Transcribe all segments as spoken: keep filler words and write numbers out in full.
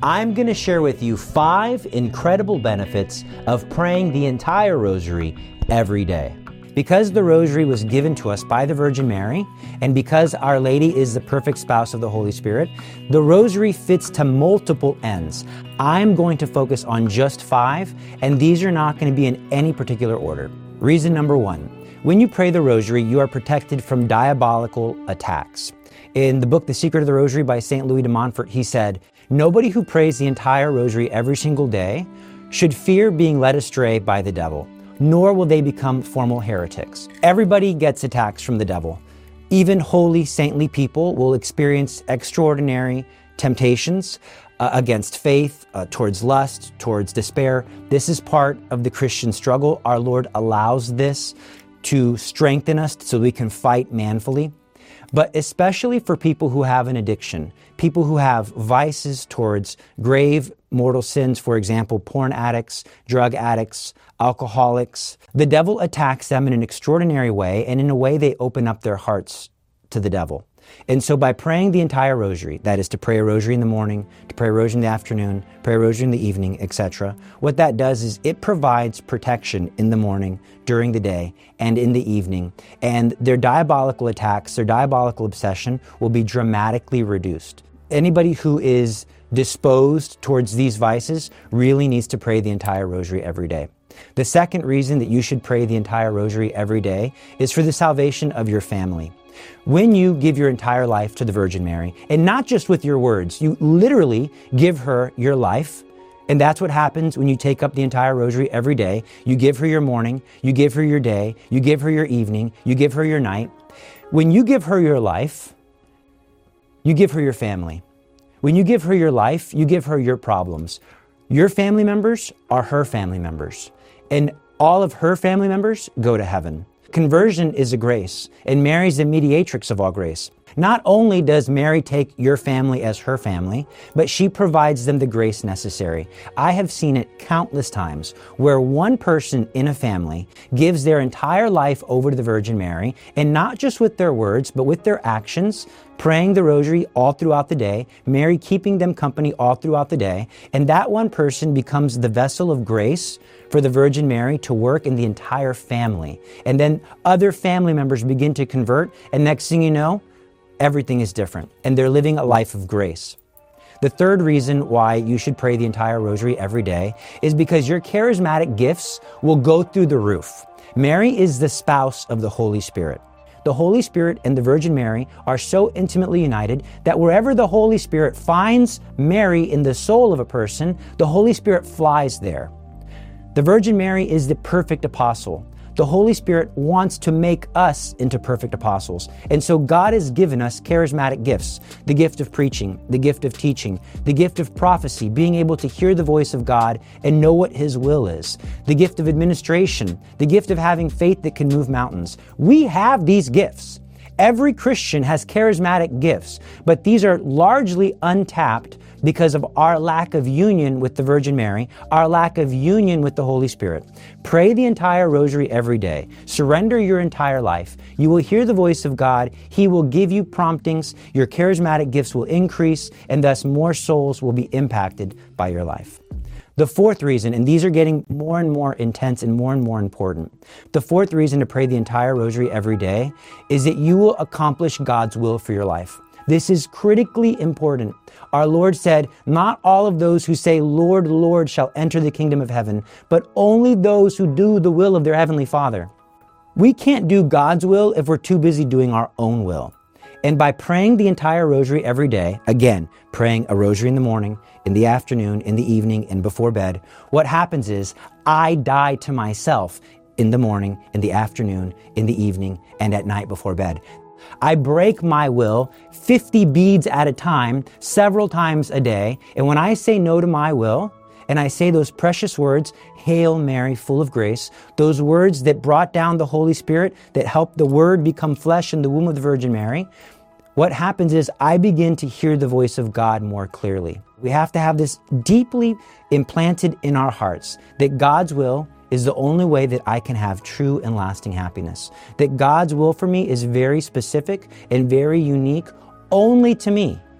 I'm going to share with you five incredible benefits of praying the entire rosary every day. Because the rosary was given to us by the Virgin Mary, and because Our Lady is the perfect spouse of the Holy Spirit, the rosary fits to multiple ends. I'm going to focus on just five, and these are not going to be in any particular order. Reason number one, when you pray the rosary, you are protected from diabolical attacks. In the book, The Secret of the Rosary by Saint Louis de Montfort, he said, "Nobody who prays the entire rosary every single day should fear being led astray by the devil, nor will they become formal heretics." Everybody gets attacks from the devil. Even holy, saintly people will experience extraordinary temptations uh, against faith, uh, towards lust, towards despair. This is part of the Christian struggle. Our Lord allows this to strengthen us so we can fight manfully. But especially for people who have an addiction, people who have vices towards grave mortal sins, for example, porn addicts, drug addicts, alcoholics, the devil attacks them in an extraordinary way, and in a way they open up their hearts to the devil. And so by praying the entire rosary, that is to pray a rosary in the morning, to pray a rosary in the afternoon, pray a rosary in the evening, et cetera, what that does is it provides protection in the morning, during the day, and in the evening. And their diabolical attacks, their diabolical obsession will be dramatically reduced. Anybody who is disposed towards these vices really needs to pray the entire rosary every day. The second reason that you should pray the entire rosary every day is for the salvation of your family. When you give your entire life to the Virgin Mary, and not just with your words, you literally give her your life, and that's what happens when you take up the entire rosary every day. You give her your morning, you give her your day, you give her your evening, you give her your night. When you give her your life, you give her your family. When you give her your life, you give her your problems. Your family members are her family members, and all of her family members go to heaven. Conversion is a grace, and Mary's the mediatrix of all grace. Not only does Mary take your family as her family, but she provides them the grace necessary. I have seen it countless times where one person in a family gives their entire life over to the Virgin Mary, and not just with their words, but with their actions, praying the rosary all throughout the day, Mary keeping them company all throughout the day, and that one person becomes the vessel of grace for the Virgin Mary to work in the entire family. And then other family members begin to convert, and next thing you know, everything is different, and they're living a life of grace. The third reason why you should pray the entire rosary every day is because your charismatic gifts will go through the roof. Mary is the spouse of the Holy Spirit. The Holy Spirit and the Virgin Mary are so intimately united that wherever the Holy Spirit finds Mary in the soul of a person, the Holy Spirit flies there. The Virgin Mary is the perfect apostle. The Holy Spirit wants to make us into perfect apostles. And so God has given us charismatic gifts, the gift of preaching, the gift of teaching, the gift of prophecy, being able to hear the voice of God and know what His will is, the gift of administration, the gift of having faith that can move mountains. We have these gifts. Every Christian has charismatic gifts, but these are largely untapped because of our lack of union with the Virgin Mary, our lack of union with the Holy Spirit. Pray the entire rosary every day. Surrender your entire life. You will hear the voice of God. He will give you promptings. Your charismatic gifts will increase, and thus more souls will be impacted by your life. The fourth reason, and these are getting more and more intense and more and more important, the fourth reason to pray the entire rosary every day is that you will accomplish God's will for your life. This is critically important. Our Lord said, "Not all of those who say, 'Lord, Lord,' shall enter the kingdom of heaven, but only those who do the will of their heavenly Father." We can't do God's will if we're too busy doing our own will. And by praying the entire rosary every day, again, praying a rosary in the morning, in the afternoon, in the evening, and before bed, what happens is I die to myself in the morning, in the afternoon, in the evening, and at night before bed. I break my will fifty beads at a time, several times a day. And when I say no to my will, and I say those precious words, "Hail Mary, full of grace," those words that brought down the Holy Spirit, that helped the Word become flesh in the womb of the Virgin Mary, what happens is I begin to hear the voice of God more clearly. We have to have this deeply implanted in our hearts, that God's will is the only way that I can have true and lasting happiness. That God's will for me is very specific and very unique only to me.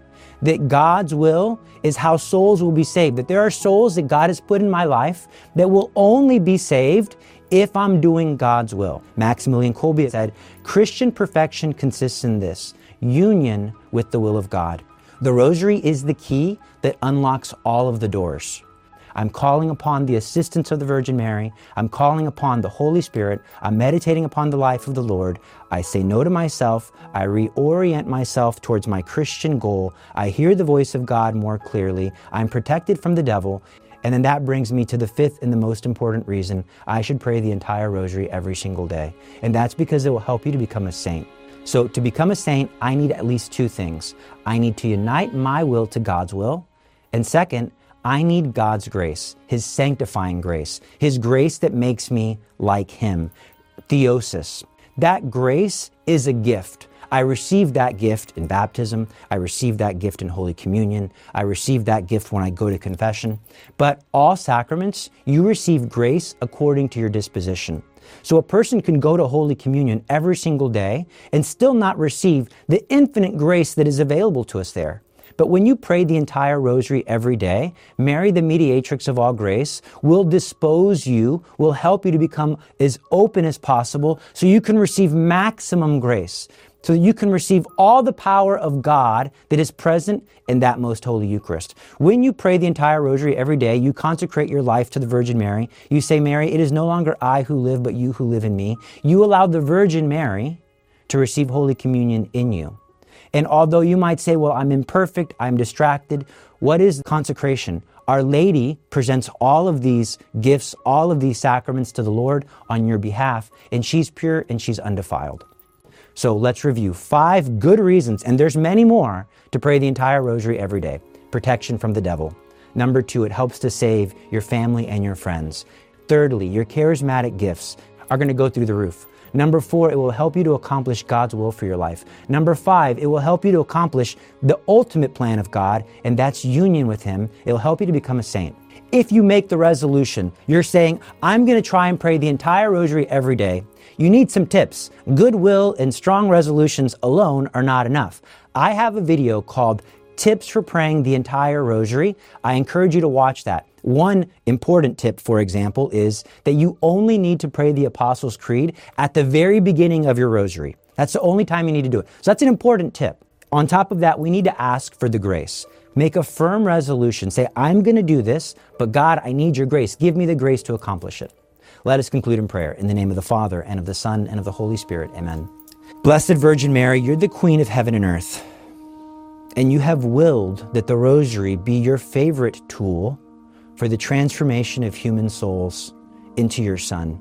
that God's will is how souls will be saved, that there are souls that God has put in my life that will only be saved if I'm doing God's will. Maximilian Kolbe said, Christian perfection consists in this: union with the will of God. The rosary is the key that unlocks all of the doors. I'm calling upon the assistance of the Virgin Mary. I'm calling upon the Holy Spirit. I'm meditating upon the life of the Lord. I say no to myself. I reorient myself towards my Christian goal. I hear the voice of God more clearly. I'm protected from the devil. And then that brings me to the fifth and the most important reason I should pray the entire rosary every single day. And that's because it will help you to become a saint. So to become a saint, I need at least two things. I need to unite my will to God's will. And second, I need God's grace, His sanctifying grace, His grace that makes me like Him. Theosis. That grace is a gift. I received that gift in baptism. I received that gift in Holy Communion. I received that gift when I go to confession. But all sacraments, you receive grace according to your disposition. So a person can go to Holy Communion every single day and still not receive the infinite grace that is available to us there. But when you pray the entire rosary every day, Mary, the mediatrix of all grace, will dispose you, will help you to become as open as possible so you can receive maximum grace, so that you can receive all the power of God that is present in that most holy Eucharist. When you pray the entire rosary every day, you consecrate your life to the Virgin Mary. You say, Mary, it is no longer I who live, but you who live in me. You allow the Virgin Mary to receive Holy Communion in you. And although you might say, well, I'm imperfect, I'm distracted, what is consecration? Our Lady presents all of these gifts, all of these sacraments to the Lord on your behalf, and she's pure and she's undefiled. So let's review five good reasons, and there's many more, to pray the entire rosary every day. Protection from the devil. Number two, it helps to save your family and your friends. Thirdly, your charismatic gifts are going to go through the roof. Number four, it will help you to accomplish God's will for your life. Number five, it will help you to accomplish the ultimate plan of God, and that's union with Him. It'll help you to become a saint. If you make the resolution, you're saying, I'm going to try and pray the entire rosary every day, you need some tips. Goodwill and strong resolutions alone are not enough. I have a video called Tips for Praying the Entire Rosary. I encourage you to watch that. One important tip, for example, is that you only need to pray the Apostles' Creed at the very beginning of your rosary. That's the only time you need to do it. So that's an important tip. On top of that, we need to ask for the grace. Make a firm resolution. Say, I'm going to do this, but God, I need your grace. Give me the grace to accomplish it. Let us conclude in prayer. In the name of the Father, and of the Son, and of the Holy Spirit. Amen. Blessed Virgin Mary, you're the Queen of heaven and earth, and you have willed that the rosary be your favorite tool for the transformation of human souls into your Son.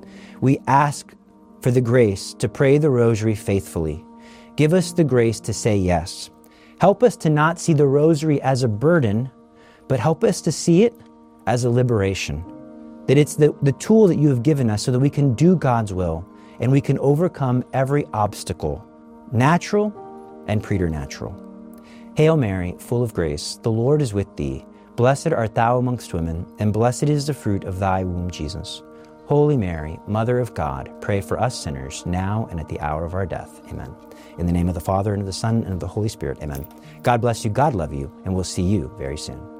We ask for the grace to pray the rosary faithfully. Give us the grace to say yes. Help us to not see the rosary as a burden, but help us to see it as a liberation. That it's the, the tool that you have given us so that we can do God's will and we can overcome every obstacle, natural and preternatural. Hail Mary, full of grace, the Lord is with thee. Blessed art thou amongst women, and blessed is the fruit of thy womb, Jesus. Holy Mary, Mother of God, pray for us sinners, now and at the hour of our death. Amen. In the name of the Father, and of the Son, and of the Holy Spirit. Amen. God bless you, God love you, and we'll see you very soon.